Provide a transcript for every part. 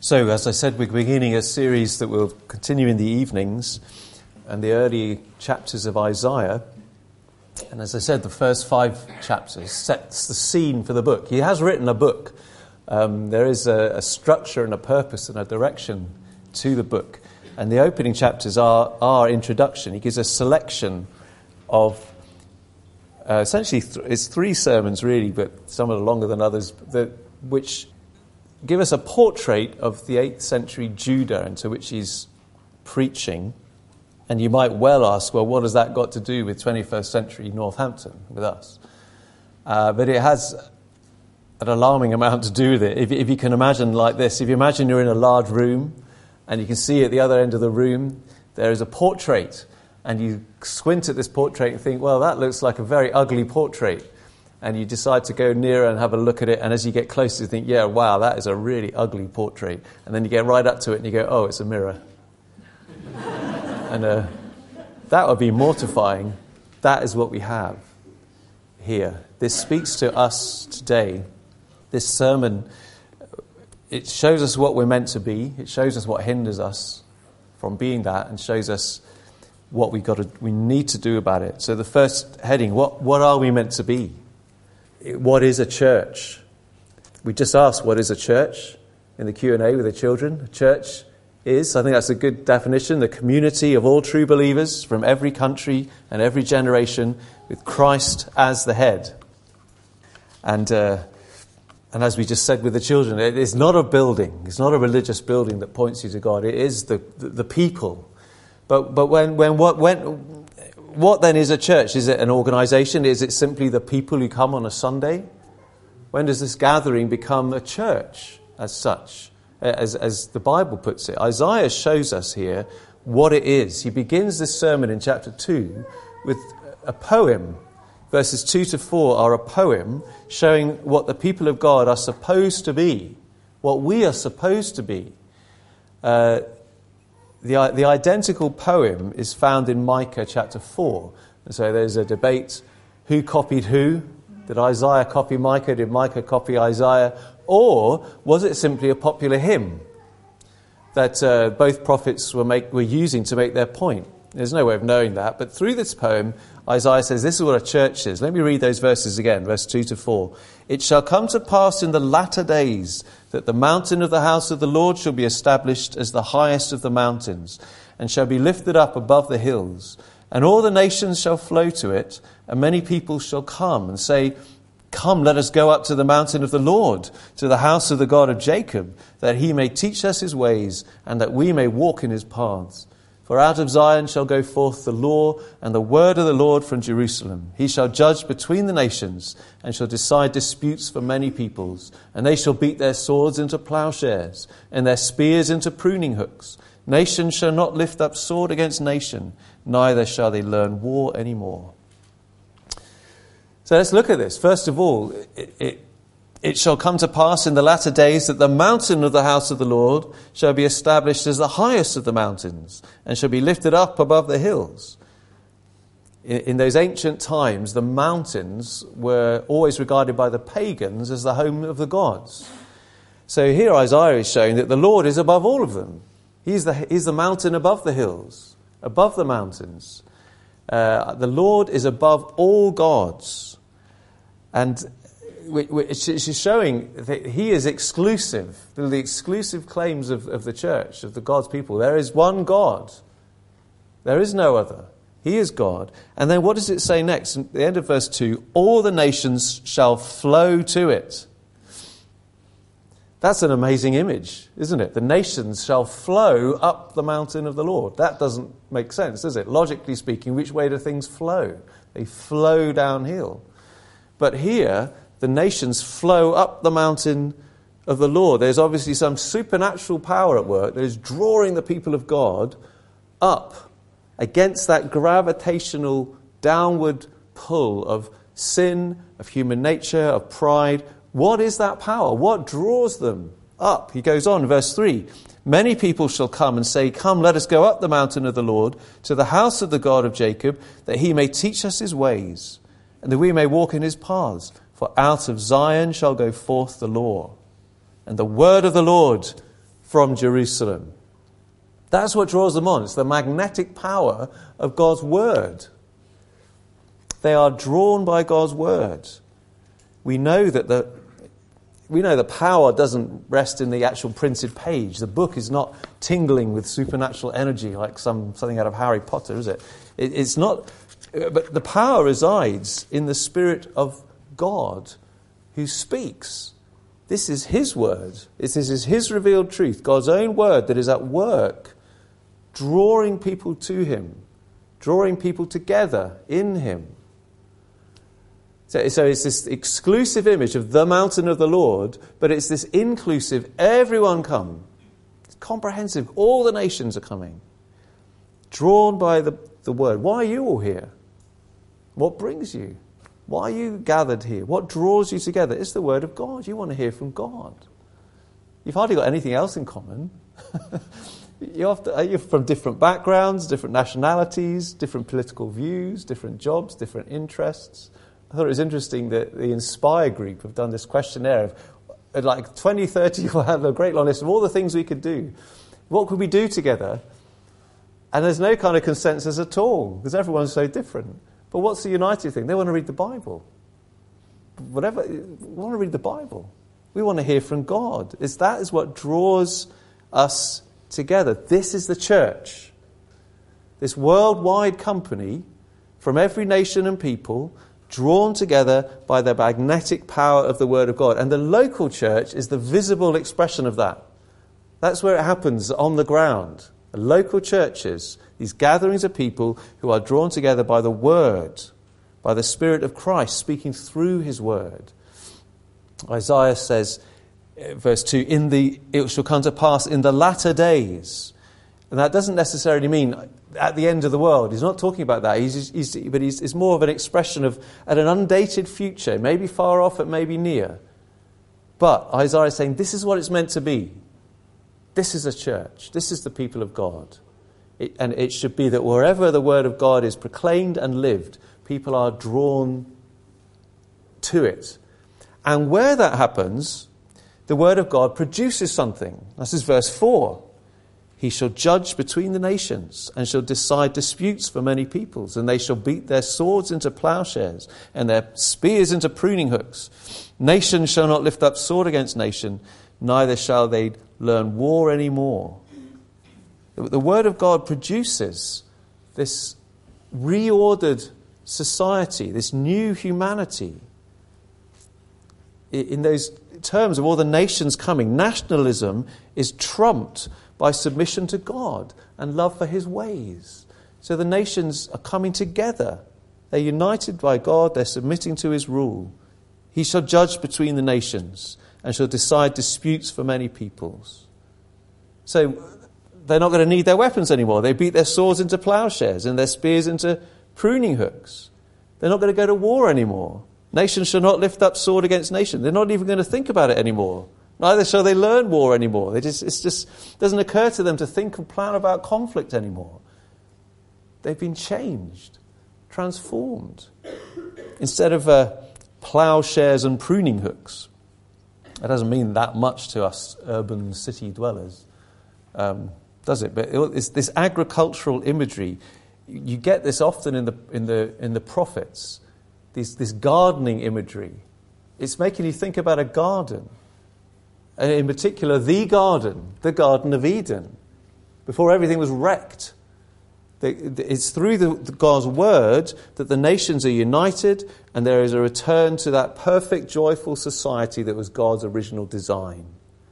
So, as I said, we're beginning a series that will continue in the evenings and the early chapters of Isaiah. And as I said, the first 5 chapters sets the scene for the book. He has written a book. There is a structure and a purpose and a direction to the book. And the opening chapters are our introduction. He gives a selection of, essentially, it's 3 sermons really, but some are longer than others, which give us a portrait of the 8th century Judah into which he's preaching. And you might well ask, well, what has that got to do with 21st century Northampton, with us? But it has an alarming amount to do with it. If you can imagine like this, if you imagine you're in a large room and you can see at the other end of the room there is a portrait, and you squint at this portrait and think, well, that looks like a very ugly portrait. And you decide to go nearer and have a look at it, and as you get closer, you think, yeah, wow, that is a really ugly portrait. And then you get right up to it and you go, oh, it's a mirror. And that would be mortifying. That is what we have here. This speaks to us today. This sermon, it shows us what we're meant to be. It shows us what hinders us from being that, and shows us what we need to do about it. So the first heading, what are we meant to be? What is a church? We just asked, what is a church? In the Q&A with the children. A church is, I think that's a good definition, the community of all true believers from every country and every generation with Christ as the head. And as we just said with the children, it is not a building. It's not a religious building that points you to God. It is the people. But what then is a church? Is it an organisation? Is it simply the people who come on a Sunday? When does this gathering become a church as such, as the Bible puts it? Isaiah shows us here what it is. He begins this sermon in chapter 2 with a poem. Verses 2 to 4 are a poem showing what the people of God are supposed to be, what we are supposed to be. The identical poem is found in Micah chapter 4. And so there's a debate, who copied who? Did Isaiah copy Micah? Did Micah copy Isaiah? Or was it simply a popular hymn that both prophets were using to make their point? There's no way of knowing that. But through this poem, Isaiah says, this is what a church is. Let me read those verses again, verse 2 to 4. It shall come to pass in the latter days that the mountain of the house of the Lord shall be established as the highest of the mountains, and shall be lifted up above the hills. And all the nations shall flow to it, and many people shall come and say, come, let us go up to the mountain of the Lord, to the house of the God of Jacob, that he may teach us his ways, and that we may walk in his paths. For out of Zion shall go forth the law and the word of the Lord from Jerusalem. He shall judge between the nations and shall decide disputes for many peoples. And they shall beat their swords into plowshares and their spears into pruning hooks. Nation shall not lift up sword against nation, neither shall they learn war any more. So let's look at this. First of all, it shall come to pass in the latter days that the mountain of the house of the Lord shall be established as the highest of the mountains, and shall be lifted up above the hills. In those ancient times, the mountains were always regarded by the pagans as the home of the gods. So here Isaiah is showing that the Lord is above all of them. He's the mountain above the hills, above the mountains. The Lord is above all gods. And she's showing that he is exclusive. The exclusive claims of the church, of the God's people. There is one God. There is no other. He is God. And then what does it say next? At the end of verse 2, all the nations shall flow to it. That's an amazing image, isn't it? The nations shall flow up the mountain of the Lord. That doesn't make sense, does it? Logically speaking, which way do things flow? They flow downhill. But here, the nations flow up the mountain of the Lord. There's obviously some supernatural power at work that is drawing the people of God up against that gravitational downward pull of sin, of human nature, of pride. What is that power? What draws them up? He goes on, verse 3. Many people shall come and say, come, let us go up the mountain of the Lord, to the house of the God of Jacob, that he may teach us his ways, and that we may walk in his paths. For out of Zion shall go forth the law, and the word of the Lord from Jerusalem. That's what draws them on. It's the magnetic power of God's word. They are drawn by God's word. We know that the power doesn't rest in the actual printed page. The book is not tingling with supernatural energy like something out of Harry Potter, is it? It's not. But the power resides in the Spirit of God who speaks. This is His word. This is His revealed truth, God's own word that is at work, drawing people to Him, drawing people together in Him. So it's this exclusive image of the mountain of the Lord, but it's this inclusive, everyone come. It's comprehensive, all the nations are coming. Drawn by the word. Why are you all here? What brings you? Why are you gathered here? What draws you together? It's the word of God. You want to hear from God. You've hardly got anything else in common. You're from different backgrounds, different nationalities, different political views, different jobs, different interests. I thought it was interesting that the Inspire group have done this questionnaire of like 20, 30, we'll have a great long list of all the things we could do. What could we do together? And there's no kind of consensus at all because everyone's so different. But what's the united thing? They want to read the Bible. We want to read the Bible. We want to hear from God. That is what draws us together. This is the church. This worldwide company from every nation and people drawn together by the magnetic power of the Word of God. And the local church is the visible expression of that. That's where it happens on the ground. The local churches, these gatherings of people who are drawn together by the Word, by the Spirit of Christ speaking through His Word. Isaiah says, verse 2, it shall come to pass in the latter days. And that doesn't necessarily mean at the end of the world. He's not talking about that. It's more of an expression of at an undated future, maybe far off, it may be near. But Isaiah is saying this is what it's meant to be. This is a church. This is the people of God. And it should be that wherever the word of God is proclaimed and lived, people are drawn to it. And where that happens, the word of God produces something. This is verse 4. He shall judge between the nations and shall decide disputes for many peoples, and they shall beat their swords into plowshares and their spears into pruning hooks. Nation shall not lift up sword against nation, neither shall they learn war any more. The word of God produces this reordered society, this new humanity. In those terms of all the nations coming, nationalism is trumped by submission to God and love for His ways. So the nations are coming together. They're united by God. They're submitting to His rule. He shall judge between the nations and shall decide disputes for many peoples. So they're not going to need their weapons anymore. They beat their swords into plowshares and their spears into pruning hooks. They're not going to go to war anymore. Nation shall not lift up sword against nation. They're not even going to think about it anymore. Neither shall they learn war anymore. It just doesn't occur to them to think and plan about conflict anymore. They've been changed, transformed. Instead of plowshares and pruning hooks. That doesn't mean that much to us urban city dwellers, does it? But it's this agricultural imagery. You get this often in the prophets. This gardening imagery. It's making you think about a garden. And in particular, the Garden of Eden, before everything was wrecked. It's through God's word that the nations are united and there is a return to that perfect, joyful society that was God's original design.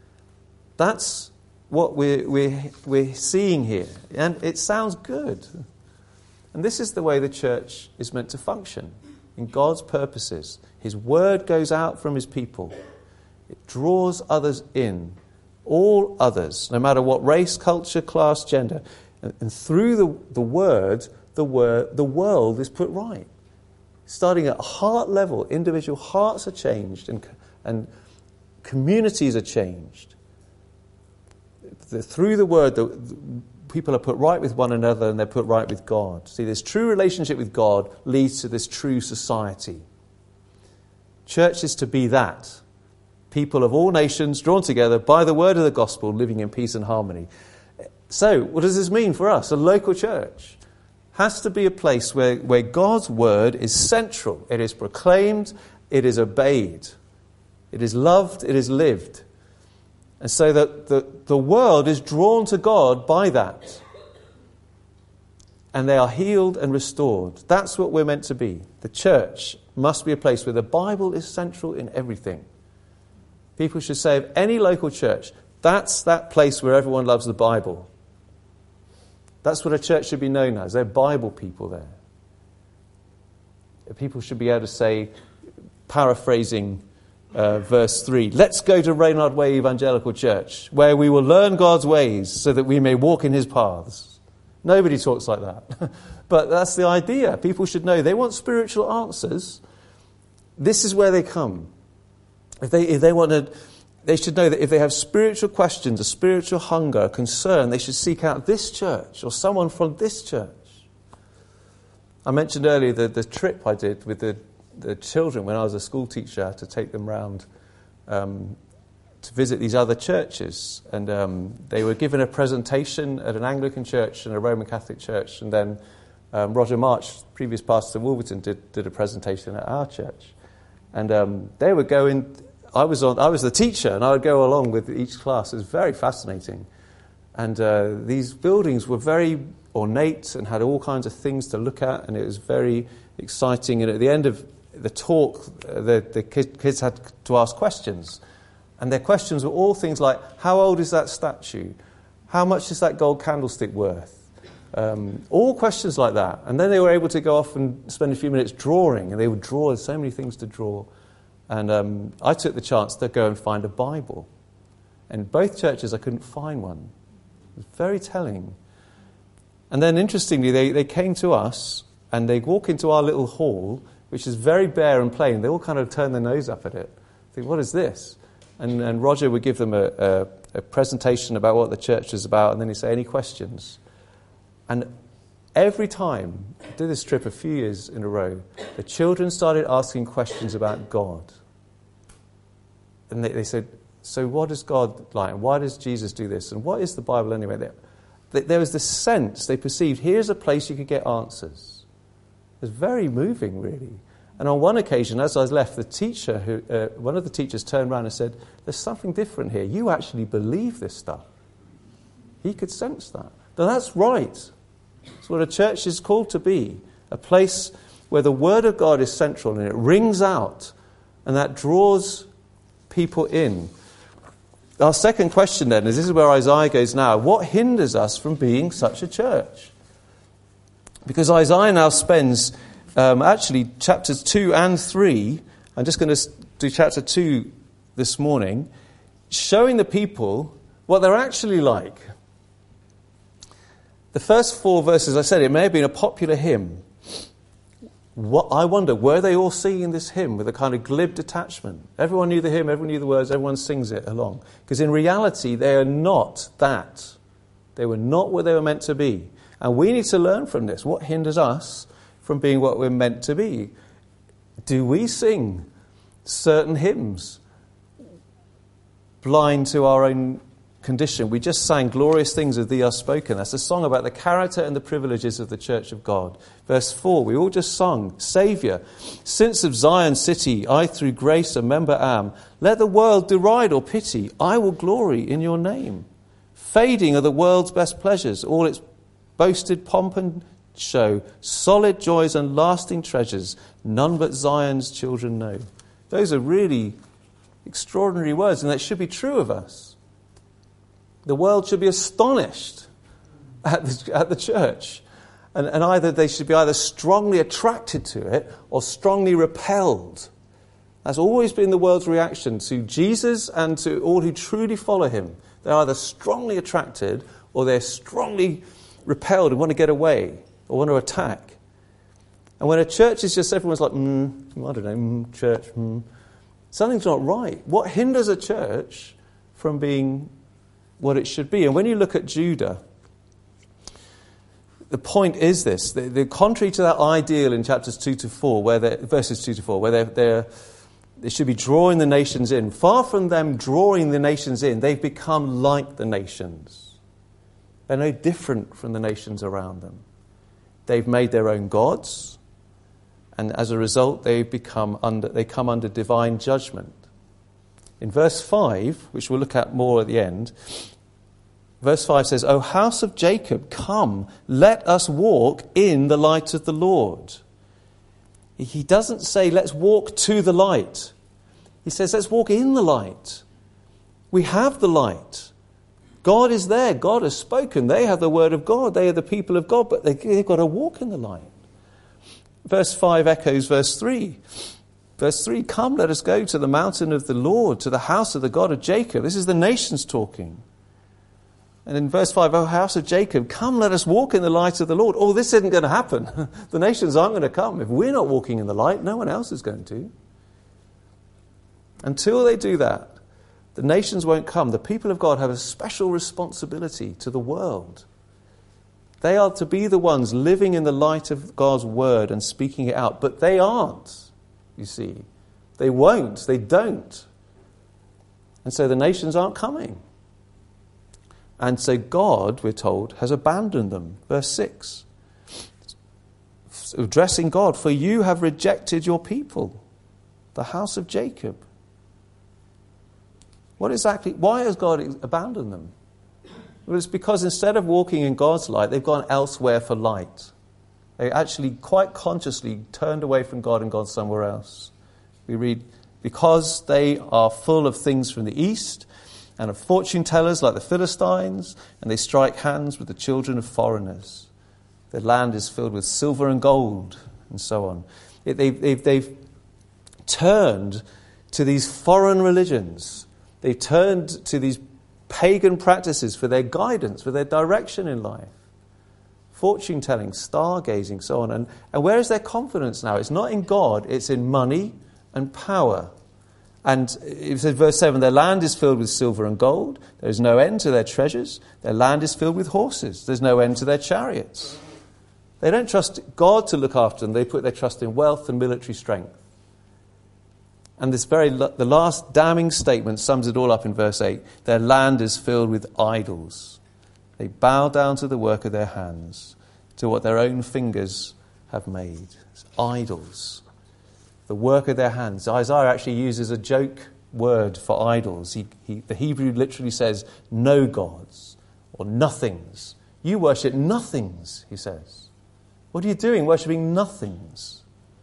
That's what we're seeing here. And it sounds good. And this is the way the church is meant to function in God's purposes. His word goes out from His people. It draws others in, all others, no matter what race, culture, class, gender. And through the word, the world is put right. Starting at heart level, individual hearts are changed and communities are changed. Through the word, people are put right with one another and they're put right with God. See, this true relationship with God leads to this true society. Church is to be that. People of all nations drawn together by the word of the gospel, living in peace and harmony. So, what does this mean for us? A local church has to be a place where God's word is central. It is proclaimed, it is obeyed, it is loved, it is lived. And so that the world is drawn to God by that. And they are healed and restored. That's what we're meant to be. The church must be a place where the Bible is central in everything. People should say of any local church, that's that place where everyone loves the Bible. That's what a church should be known as. They're Bible people there. People should be able to say, paraphrasing verse 3, let's go to Reynard Way Evangelical Church, where we will learn God's ways so that we may walk in his paths. Nobody talks like that. But that's the idea. People should know they want spiritual answers. This is where they come. If they want to, they should know that if they have spiritual questions, a spiritual hunger, a concern, they should seek out this church or someone from this church. I mentioned earlier the trip I did with the children when I was a school teacher to take them round to visit these other churches. And they were given a presentation at an Anglican church and a Roman Catholic church. And then Roger March, previous pastor of Wolverton, did a presentation at our church. And they were going... I was the teacher, and I would go along with each class. It was very fascinating. And these buildings were very ornate and had all kinds of things to look at, and it was very exciting. And at the end of the talk, the kids had to ask questions. And their questions were all things like, how old is that statue? How much is that gold candlestick worth? All questions like that. And then they were able to go off and spend a few minutes drawing, and they would draw. There's so many things to draw. And I took the chance to go and find a Bible. And in both churches, I couldn't find one. It was very telling. And then, interestingly, they came to us, and they walk into our little hall, which is very bare and plain. They all kind of turn their nose up at it. Think, what is this? And Roger would give them a presentation about what the church is about, and then he'd say, any questions? And every time, I did this trip a few years in a row, the children started asking questions about God. And they said, so what is God like? And why does Jesus do this? And what is the Bible anyway? There was this sense they perceived, here's a place you could get answers. It was very moving, really. And on one occasion, as I left, one of the teachers turned around and said, there's something different here. You actually believe this stuff. He could sense that. Now that's right. It's what a church is called to be. A place where the Word of God is central and it rings out, and that draws people in. Our second question then is, this is where Isaiah goes now, what hinders us from being such a church? Because Isaiah now spends actually chapters 2 and 3, I'm just going to do chapter 2 this morning, showing the people what they're actually like. The first 4 verses, I said, it may have been a popular hymn. I wonder, were they all singing this hymn with a kind of glib detachment? Everyone knew the hymn, everyone knew the words, everyone sings it along. Because in reality, they are not that. They were not what they were meant to be. And we need to learn from this. What hinders us from being what we're meant to be? Do we sing certain hymns blind to our own condition? We just sang Glorious Things of Thee Are Spoken. That's a song about the character and the privileges of the Church of God. Verse 4, we all just sung, Saviour, since of Zion city I through grace a member am, let the world deride or pity, I will glory in your name. Fading are the world's best pleasures, all its boasted pomp and show, solid joys and lasting treasures, none but Zion's children know. Those are really extraordinary words, and that should be true of us. The world should be astonished at the church. And either they should be either strongly attracted to it or strongly repelled. That's always been the world's reaction to Jesus and to all who truly follow him. They're either strongly attracted or they're strongly repelled and want to get away or want to attack. And when a church is just everyone's like, I don't know, church, something's not right. What hinders a church from being what it should be? And when you look at Judah, the point is this: the contrary to that ideal in chapters 2 to 4, verses 2 to 4, where They should be drawing the nations in. Far from them drawing the nations in, they've become like the nations. They're no different from the nations around them. They've made their own gods, and as a result, they come under divine judgment. In verse 5, which we'll look at more at the end, verse 5 says, O house of Jacob, come, let us walk in the light of the Lord. He doesn't say, let's walk to the light. He says, let's walk in the light. We have the light. God is there. God has spoken. They have the word of God. They are the people of God, but they've got to walk in the light. Verse 5 echoes verse 3. Verse 3, come, let us go to the mountain of the Lord, to the house of the God of Jacob. This is the nations talking. And in verse 5, O house of Jacob, come, let us walk in the light of the Lord. Oh, this isn't going to happen. The nations aren't going to come. If we're not walking in the light, no one else is going to. Until they do that, the nations won't come. The people of God have a special responsibility to the world. They are to be the ones living in the light of God's word and speaking it out. But they aren't, you see. They won't. They don't. And so the nations aren't coming. And so God, we're told, has abandoned them. Verse 6. Addressing God, for you have rejected your people, the house of Jacob. Why has God abandoned them? Well, it's because instead of walking in God's light, they've gone elsewhere for light. They actually quite consciously turned away from God and gone somewhere else. We read, because they are full of things from the east, and of fortune tellers like the Philistines, and they strike hands with the children of foreigners. Their land is filled with silver and gold, and so on. They've turned to these foreign religions. They've turned to these pagan practices for their guidance, for their direction in life. Fortune telling, stargazing, so on. And where is their confidence now? It's not in God, it's in money and power. And it says, verse 7, their land is filled with silver and gold. There is no end to their treasures. Their land is filled with horses. There's no end to their chariots. They don't trust God to look after them. They put their trust in wealth and military strength. And the last damning statement sums it all up in verse 8. Their land is filled with idols. They bow down to the work of their hands, to what their own fingers have made. It's idols. The work of their hands. Isaiah actually uses a joke word for idols. The Hebrew literally says, no gods, or nothings. You worship nothings, he says. What are you doing, worshipping nothings?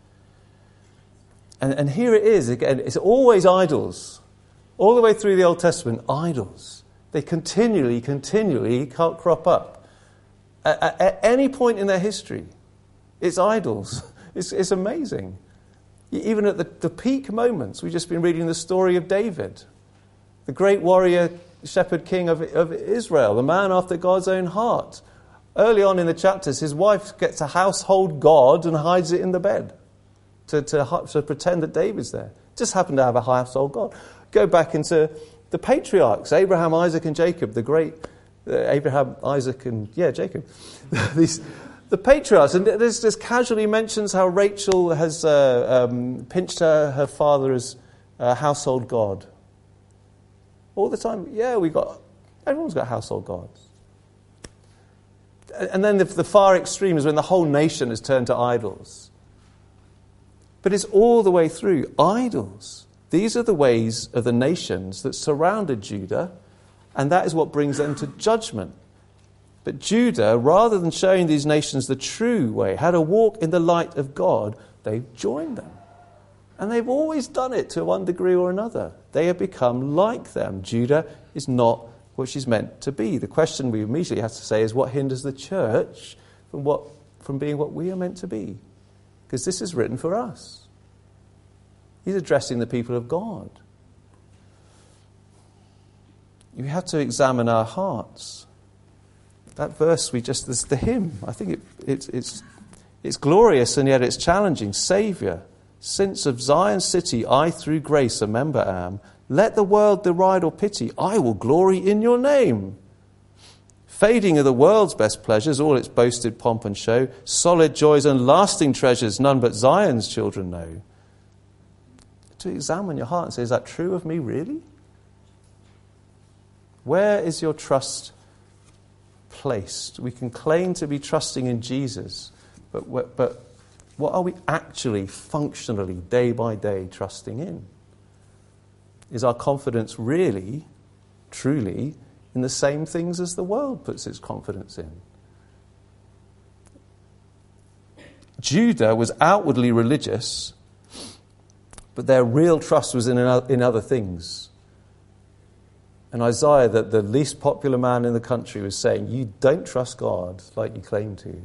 And here it is, again, it's always idols. All the way through the Old Testament, idols. They continually crop up. At any point in their history, it's idols. It's amazing. Even at the peak moments, we've just been reading the story of David, the great warrior, shepherd king of Israel, the man after God's own heart. Early on in the chapters, his wife gets a household god and hides it in the bed to pretend that David's there. Just happened to have a household god. Go back into the patriarchs, Abraham, Isaac and Jacob, the great Abraham, Isaac and Jacob. The patriarchs, and there's casually mentions how Rachel has pinched her father's household god. All the time, everyone's got household gods. And then the far extreme is when the whole nation has turned to idols. But it's all the way through, idols. These are the ways of the nations that surrounded Judah, and that is what brings them to judgment. But Judah, rather than showing these nations the true way, how to walk in the light of God, they've joined them. And they've always done it to one degree or another. They have become like them. Judah is not what she's meant to be. The question we immediately have to say is, what hinders the church from being what we are meant to be? Because this is written for us. He's addressing the people of God. We have to examine our hearts. That verse the hymn, I think it's glorious and yet it's challenging. Saviour, since of Zion's city I through grace a member am, let the world deride or pity, I will glory in your name. Fading of the world's best pleasures, all its boasted pomp and show, solid joys and lasting treasures none but Zion's children know. to examine your heart and say, is that true of me, really? Where is your trust placed? We can claim to be trusting in Jesus, but what are we actually, functionally, day by day trusting in? Is our confidence really, truly, in the same things as the world puts its confidence in? Judah was outwardly religious, but their real trust was in other things. And Isaiah, the least popular man in the country, was saying, you don't trust God like you claim to.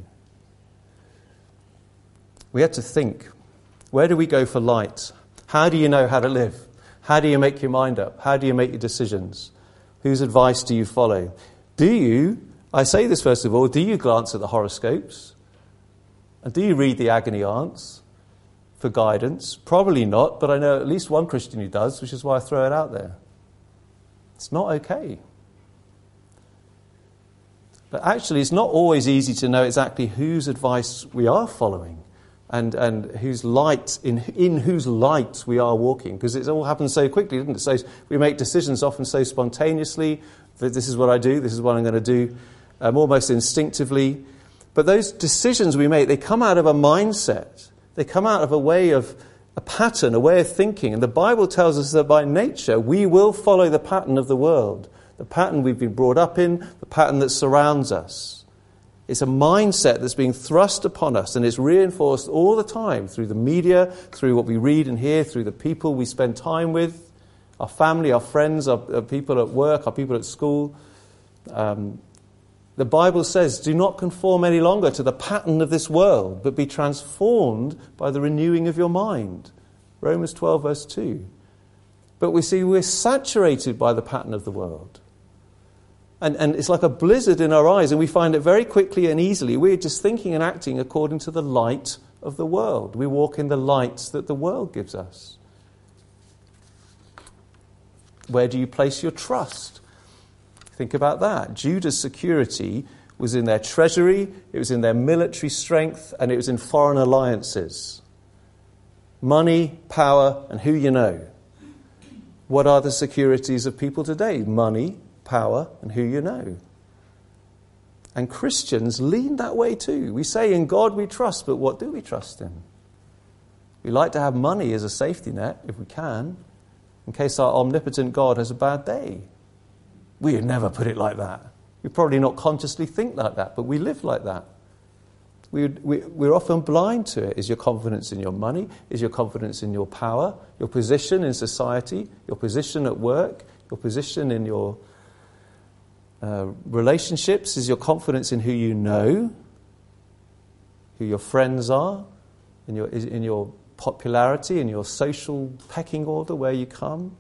We had to think, where do we go for light? How do you know how to live? How do you make your mind up? How do you make your decisions? Whose advice do you follow? I say this first of all, do you glance at the horoscopes? And do you read the agony aunts for guidance? Probably not, but I know at least one Christian who does, which is why I throw it out there. It's not okay. But actually, it's not always easy to know exactly whose advice we are following and whose light, in whose light we are walking, because it all happens so quickly, doesn't it? So we make decisions often so spontaneously, that this is what I do, this is what I'm going to do, almost instinctively. But those decisions we make, they come out of a mindset. They come out of a way of a pattern, a way of thinking. And the Bible tells us that by nature, we will follow the pattern of the world, the pattern we've been brought up in, the pattern that surrounds us. It's a mindset that's being thrust upon us, and it's reinforced all the time through the media, through what we read and hear, through the people we spend time with, our family, our friends, our people at work, our people at school. The Bible says, do not conform any longer to the pattern of this world, but be transformed by the renewing of your mind. Romans 12, verse 2. But we see we're saturated by the pattern of the world. And it's like a blizzard in our eyes, and we find it very quickly and easily. We're just thinking and acting according to the light of the world. We walk in the light that the world gives us. Where do you place your trust? Think about that. Judah's security was in their treasury, it was in their military strength, and it was in foreign alliances. Money, power, and who you know. What are the securities of people today? Money, power, and who you know. And Christians lean that way too. We say in God we trust, but what do we trust in? We like to have money as a safety net, if we can, in case our omnipotent God has a bad day. We would never put it like that. We probably not consciously think like that, but we live like that. We're often blind to it. Is your confidence in your money? Is your confidence in your power? Your position in society? Your position at work? Your position in your relationships? Is your confidence in who you know? Who your friends are? In your popularity? In your social pecking order, where you come?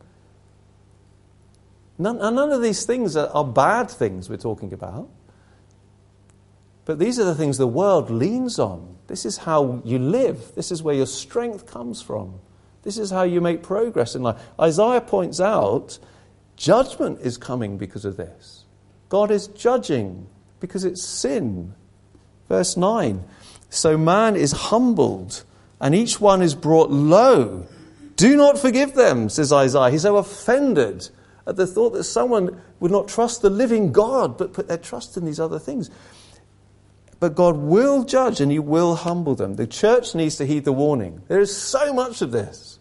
None of these things are bad things we're talking about. But these are the things the world leans on. This is how you live. This is where your strength comes from. This is how you make progress in life. Isaiah points out judgment is coming because of this. God is judging because it's sin. Verse 9. So man is humbled and each one is brought low. Do not forgive them, says Isaiah. He's so offended at the thought that someone would not trust the living God, but put their trust in these other things. But God will judge and he will humble them. The church needs to heed the warning. There is so much of this.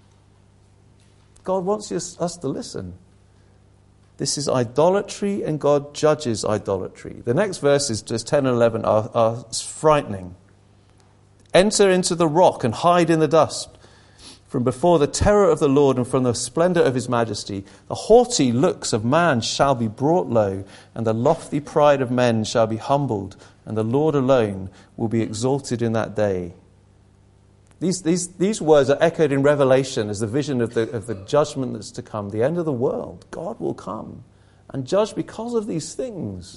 God wants us to listen. This is idolatry and God judges idolatry. The next verses, just 10 and 11, are frightening. Enter into the rock and hide in the dust. From before the terror of the Lord and from the splendor of his majesty, the haughty looks of man shall be brought low, and the lofty pride of men shall be humbled, and the Lord alone will be exalted in that day. These words are echoed in Revelation as the vision of the judgment that's to come, the end of the world. God will come and judge because of these things.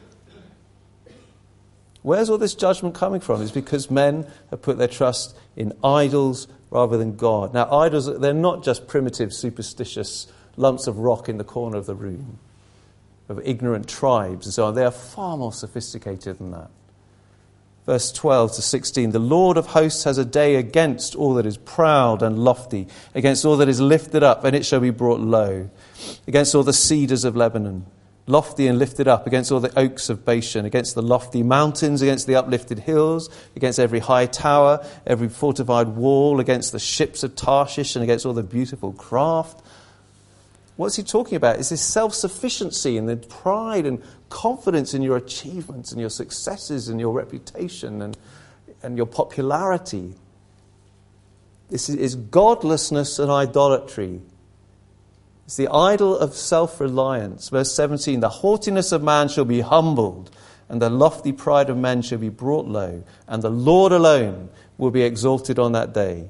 Where's all this judgment coming from? It's because men have put their trust in idols rather than God. Now, idols, they're not just primitive, superstitious lumps of rock in the corner of the room, of ignorant tribes and so on. They are far more sophisticated than that. verse 12 to 16. The Lord of hosts has a day against all that is proud and lofty, against all that is lifted up, and it shall be brought low, against all the cedars of Lebanon, lofty and lifted up, against all the oaks of Bashan, against the lofty mountains, against the uplifted hills, against every high tower, every fortified wall, against the ships of Tarshish, and against all the beautiful craft. What's he talking about? It's this self-sufficiency and the pride and confidence in your achievements and your successes and your reputation and your popularity. This is godlessness and idolatry. It's the idol of self-reliance. Verse 17, the haughtiness of man shall be humbled, and the lofty pride of men shall be brought low, and the Lord alone will be exalted on that day.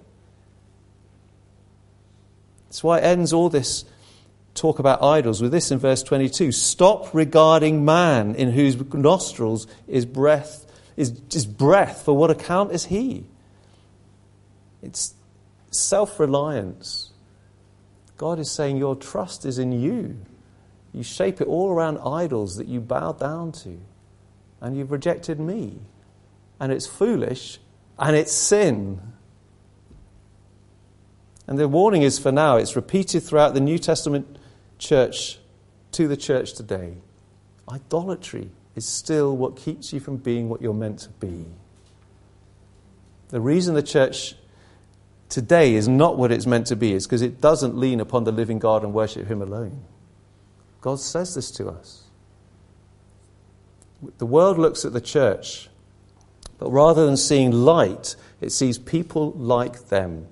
That's why it ends all this talk about idols with this in verse 22. Stop regarding man, in whose nostrils is breath. For what account is he? It's self-reliance. God is saying your trust is in you. You shape it all around idols that you bow down to. And you've rejected me. And it's foolish. And it's sin. And the warning is for now. It's repeated throughout the New Testament church to the church today. Idolatry is still what keeps you from being what you're meant to be. The reason the church today is not what it's meant to be is because it doesn't lean upon the living God and worship him alone. God says this to us. The world looks at the church, but rather than seeing light, it sees people like them.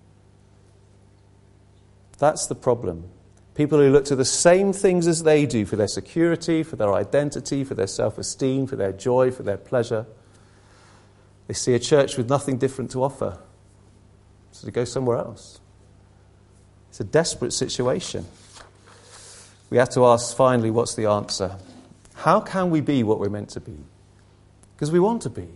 That's the problem. People who look to the same things as they do for their security, for their identity, for their self-esteem, for their joy, for their pleasure. They see a church with nothing different to offer. So they go somewhere else. It's a desperate situation. We have to ask finally, what's the answer? How can we be what we're meant to be? Because we want to be.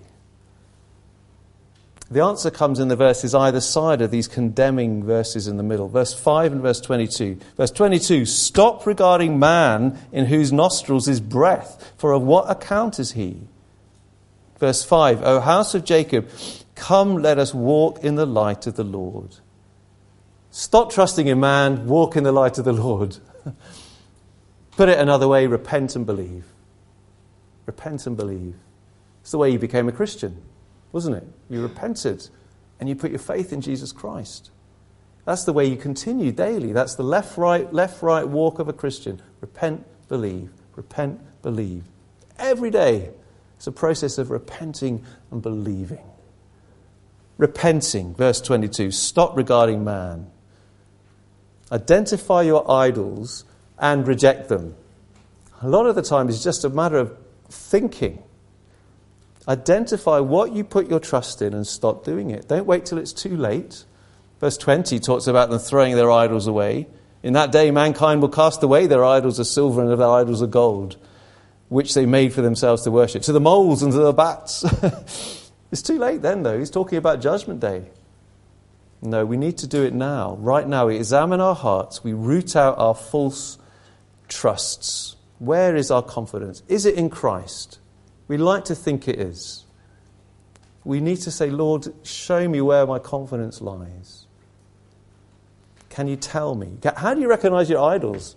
The answer comes in the verses either side of these condemning verses in the middle. Verse 5 and verse 22. Verse 22, stop regarding man in whose nostrils is breath, for of what account is he? Verse 5, O house of Jacob, come, let us walk in the light of the Lord. Stop trusting in man, walk in the light of the Lord. Put it another way, repent and believe. Repent and believe. It's the way you became a Christian, wasn't it? You repented and you put your faith in Jesus Christ. That's the way you continue daily. That's the left, right walk of a Christian. Repent, believe. Repent, believe. Every day, it's a process of repenting and believing. Repenting, verse 22, stop regarding man. Identify your idols and reject them. A lot of the time it's just a matter of thinking. Identify what you put your trust in and stop doing it. Don't wait till it's too late. Verse 20 talks about them throwing their idols away. In that day mankind will cast away their idols of silver and their idols of gold, which they made for themselves to worship, to the moles and to the bats. It's too late then, though. He's talking about Judgment Day. No, we need to do it now. Right now, we examine our hearts. We root out our false trusts. Where is our confidence? Is it in Christ? We like to think it is. We need to say, Lord, show me where my confidence lies. Can you tell me? How do you recognize your idols?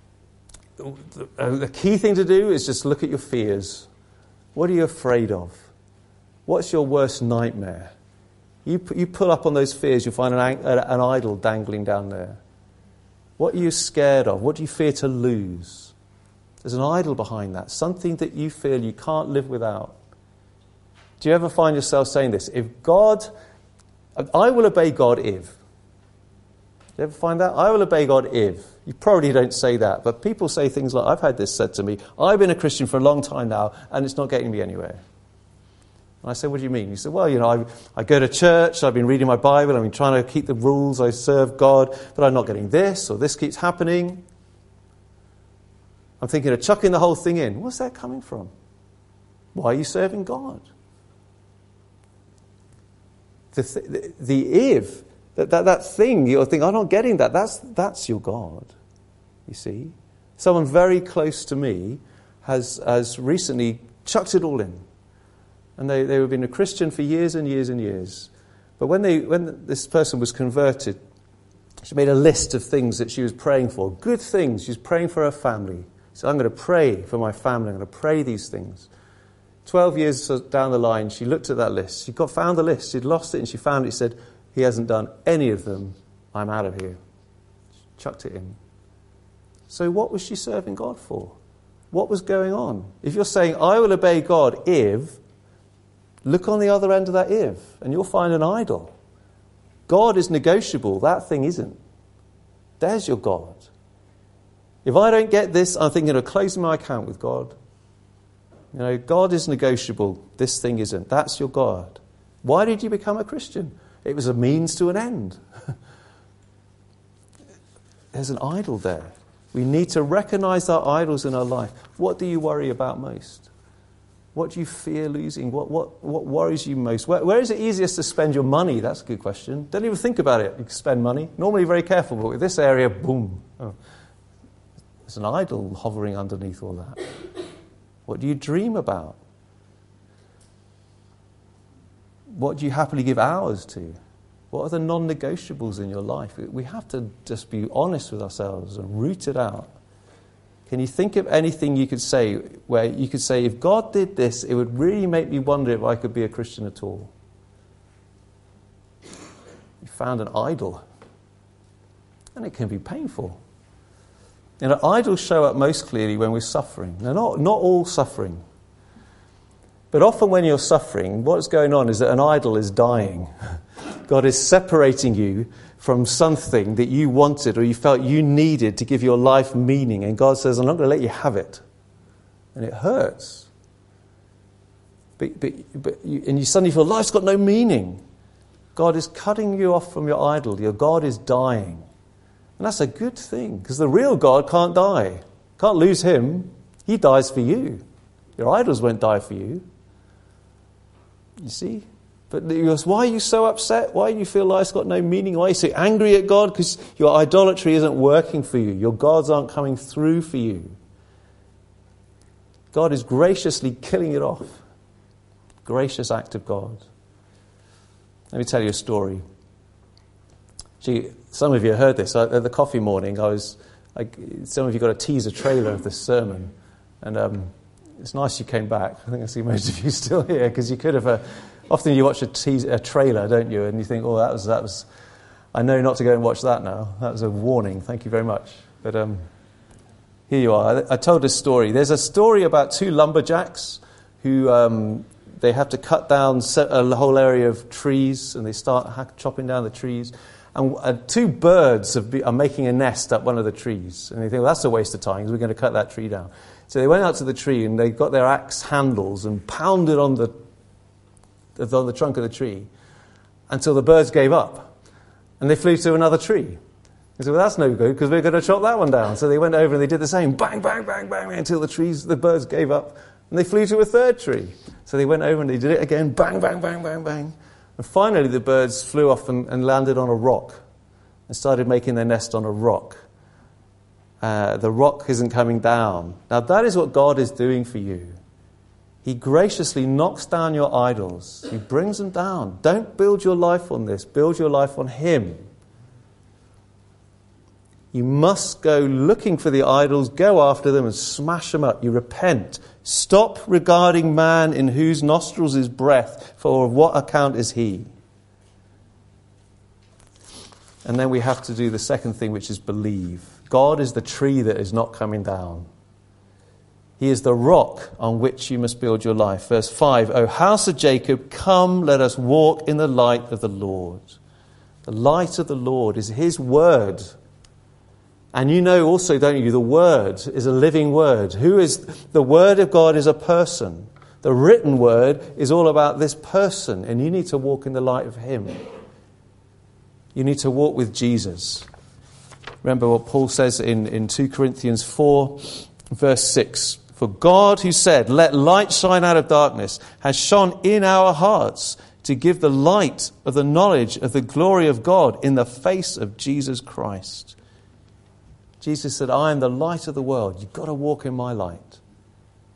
The key thing to do is just look at your fears. What are you afraid of? What's your worst nightmare? You pull up on those fears, you'll find an idol dangling down there. What are you scared of? What do you fear to lose? There's an idol behind that, something that you feel you can't live without. Do you ever find yourself saying this? I will obey God if. Do you ever find that? I will obey God if. You probably don't say that, but people say things like, I've had this said to me, I've been a Christian for a long time now, and it's not getting me anywhere. And I say, what do you mean? You say, well, I go to church, I've been reading my Bible, I've been trying to keep the rules, I serve God, but I'm not getting this, or this keeps happening. I'm thinking of chucking the whole thing in. Where's that coming from? Why are you serving God? The if, that thing, you're thinking, I'm not getting that, that's your God, you see. Someone very close to me has recently chucked it all in. And they have been a Christian for years and years and years. But when this person was converted, she made a list of things that she was praying for. Good things. She was praying for her family. She said, I'm going to pray for my family. I'm going to pray these things. 12 years down the line, she looked at that list. She found the list. She'd lost it and she found it. She said, he hasn't done any of them. I'm out of here. She chucked it in. So what was she serving God for? What was going on? If you're saying, I will obey God if, look on the other end of that if, and you'll find an idol. God is negotiable. That thing isn't. There's your God. If I don't get this, I'm thinking of closing my account with God. You know, God is negotiable. This thing isn't. That's your God. Why did you become a Christian? It was a means to an end. There's an idol there. We need to recognize our idols in our life. What do you worry about most? What do you fear losing? What worries you most? Where is it easiest to spend your money? That's a good question. Don't even think about it. You can spend money. Normally very careful, but with this area, boom. Oh. There's an idol hovering underneath all that. What do you dream about? What do you happily give hours to? What are the non-negotiables in your life? We have to just be honest with ourselves and root it out. Can you think of anything you could say where you could say, if God did this, it would really make me wonder if I could be a Christian at all? You found an idol. And it can be painful. You know, idols show up most clearly when we're suffering. They're not all suffering. But often when you're suffering, what's going on is that an idol is dying. God is separating you from something that you wanted or you felt you needed to give your life meaning. And God says, I'm not going to let you have it. And it hurts. And you suddenly feel life's got no meaning. God is cutting you off from your idol. Your God is dying. And that's a good thing, because the real God can't die. Can't lose him. He dies for you. Your idols won't die for you. You see? But why are you so upset? Why do you feel life's got no meaning? Why are you so angry at God? Because your idolatry isn't working for you. Your gods aren't coming through for you. God is graciously killing it off. Gracious act of God. Let me tell you a story. Gee, some of you heard this. At the coffee morning, some of you got a teaser trailer of this sermon. And it's nice you came back. I think I see most of you still here, because you could have... often you watch a trailer, don't you? And you think, oh, that was... I know not to go and watch that now. That was a warning. Thank you very much. But here you are. I told this story. There's a story about two lumberjacks who... they have to cut down a whole area of trees, and they start chopping down the trees. And two birds are making a nest up one of the trees. And they think, well, that's a waste of time, because we're going to cut that tree down. So they went out to the tree, and they got their axe handles and pounded on the trunk of the tree until the birds gave up. And they flew to another tree. They said, well, that's no good, because we're going to chop that one down. So they went over and they did the same, bang, bang, bang, bang, until the birds gave up. And they flew to a third tree. So they went over and they did it again, bang, bang, bang, bang, bang. And finally the birds flew off and landed on a rock and started making their nest on a rock. The rock isn't coming down. Now that is what God is doing for you. He graciously knocks down your idols. He brings them down. Don't build your life on this. Build your life on him. You must go looking for the idols, go after them and smash them up. You repent. Stop regarding man in whose nostrils is breath, for of what account is he? And then we have to do the second thing, which is believe. God is the tree that is not coming down. He is the rock on which you must build your life. Verse 5, O house of Jacob, come, let us walk in the light of the Lord. The light of the Lord is his word. And you know also, don't you, the word is a living word. The word of God is a person. The written word is all about this person, and you need to walk in the light of him. You need to walk with Jesus. Remember what Paul says in 2 Corinthians 4, verse 6. For God, who said, let light shine out of darkness, has shone in our hearts to give the light of the knowledge of the glory of God in the face of Jesus Christ. Jesus said, I am the light of the world. You've got to walk in my light.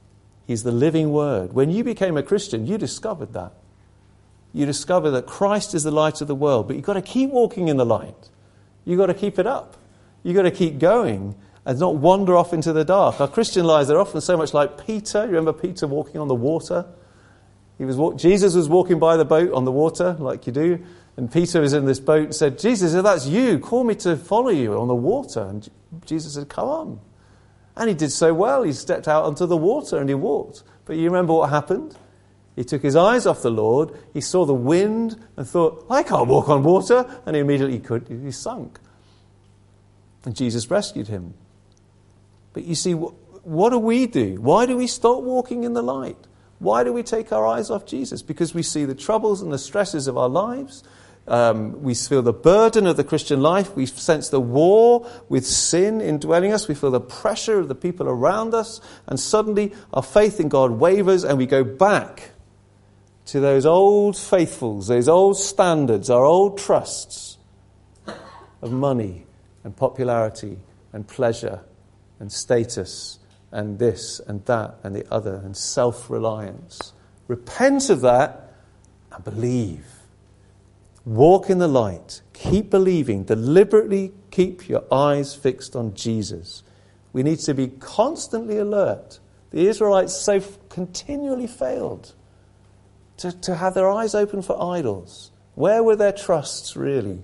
He's the living word. When you became a Christian, you discovered that. You discover that Christ is the light of the world, but you've got to keep walking in the light. You've got to keep it up. You've got to keep going and not wander off into the dark. Our Christian lives are often so much like Peter. You remember Peter walking on the water? Jesus was walking by the boat on the water, like you do, and Peter was in this boat and said, Jesus, if that's you, call me to follow you on the water. And Jesus said, come on. And he did so well. He stepped out onto the water and he walked. But you remember what happened? He took his eyes off the Lord. He saw the wind and thought, I can't walk on water. And he immediately he sunk. And Jesus rescued him. But you see, what do we do? Why do we stop walking in the light? Why do we take our eyes off Jesus? Because we see the troubles and the stresses of our lives. We feel the burden of the Christian life. We sense the war with sin indwelling us. We feel the pressure of the people around us. And suddenly our faith in God wavers and we go back to those old faithfuls, those old standards, our old trusts of money and popularity and pleasure and status and this and that and the other and self-reliance. Repent of that and believe. Walk in the light. Keep believing. Deliberately keep your eyes fixed on Jesus. We need to be constantly alert. The Israelites so continually failed to have their eyes open for idols. Where were their trusts really?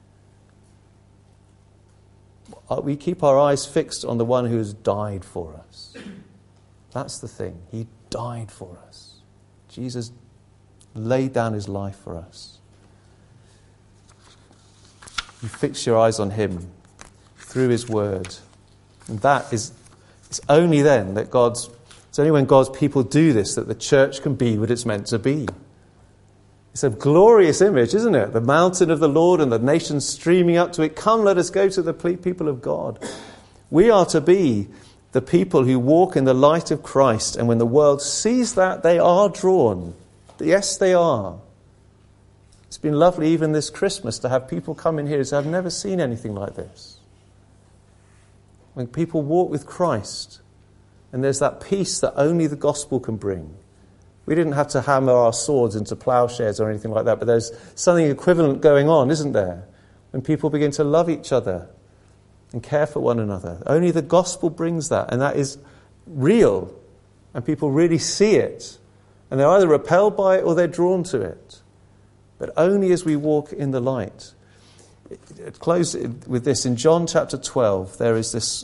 We keep our eyes fixed on the one who has died for us. That's the thing. He died for us. Jesus laid down his life for us. You fix your eyes on him through his word. And that is, it's only then that it's only when God's people do this that the church can be what it's meant to be. It's a glorious image, isn't it? The mountain of the Lord and the nations streaming up to it. Come, let us go to the people of God. We are to be the people who walk in the light of Christ. And when the world sees that, they are drawn. Yes, they are. It's been lovely even this Christmas to have people come in here who say, I've never seen anything like this. When people walk with Christ, and there's that peace that only the gospel can bring. We didn't have to hammer our swords into plowshares or anything like that, but there's something equivalent going on, isn't there? When people begin to love each other and care for one another. Only the gospel brings that, and that is real. And people really see it. And they're either repelled by it or they're drawn to it. But only as we walk in the light. Close with this. In John chapter 12, there is this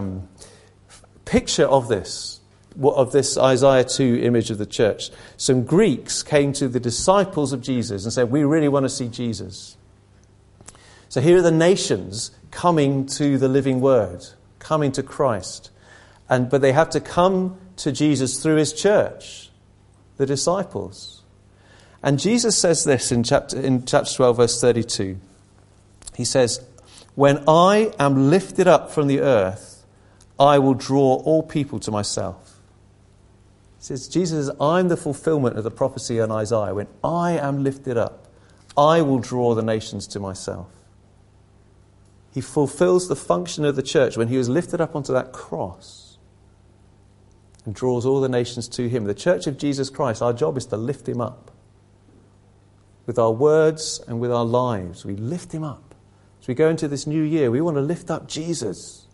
picture of this Isaiah 2 image of the church. Some Greeks came to the disciples of Jesus and said, we really want to see Jesus. So here are the nations coming to the living word, coming to Christ. But they have to come to Jesus through his church, the disciples. And Jesus says this in chapter 12, verse 32. He says, when I am lifted up from the earth, I will draw all people to myself. He says, Jesus says, I'm the fulfillment of the prophecy in Isaiah. When I am lifted up, I will draw the nations to myself. He fulfills the function of the church when he was lifted up onto that cross and draws all the nations to him. The church of Jesus Christ, our job is to lift him up. With our words and with our lives, we lift him up. As we go into this new year, we want to lift up Jesus.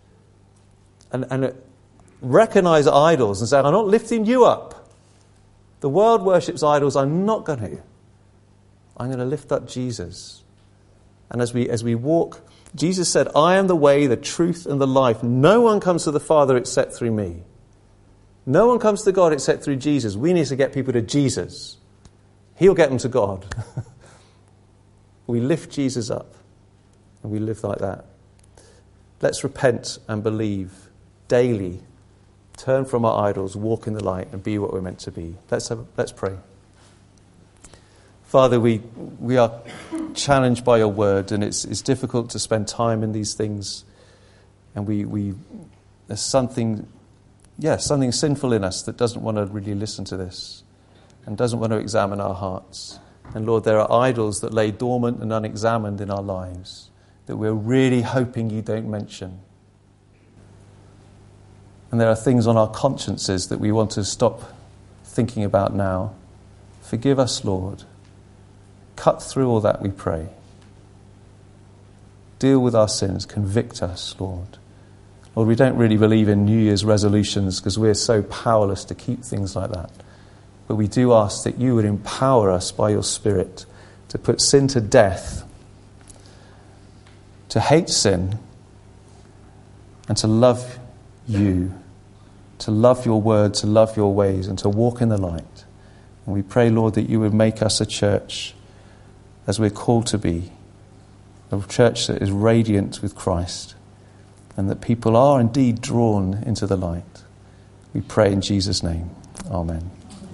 And recognize idols and say, I'm not lifting you up. The world worships idols, I'm not going to. I'm going to lift up Jesus. And as we walk, Jesus said, I am the way, the truth, and the life. No one comes to the Father except through me. No one comes to God except through Jesus. We need to get people to Jesus. He'll get them to God. We lift Jesus up and we live like that. Let's repent and believe daily. Turn from our idols, walk in the light, and be what we're meant to be. Let's pray. Father, we are challenged by your word, and it's difficult to spend time in these things. And there's something sinful in us that doesn't want to really listen to this and doesn't want to examine our hearts. And Lord, there are idols that lay dormant and unexamined in our lives that we're really hoping you don't mention. and there are things on our consciences that we want to stop thinking about now, forgive us, Lord. Cut through all that, we pray. Deal with our sins. Convict us, Lord. Lord, we don't really believe in New Year's resolutions because we're so powerless to keep things like that. But we do ask that you would empower us by your Spirit to put sin to death, to hate sin, and to love you, to love your word, to love your ways, and to walk in the light. And we pray, Lord, that you would make us a church, as we're called to be, a church that is radiant with Christ, and that people are indeed drawn into the light. We pray in Jesus' name. Amen.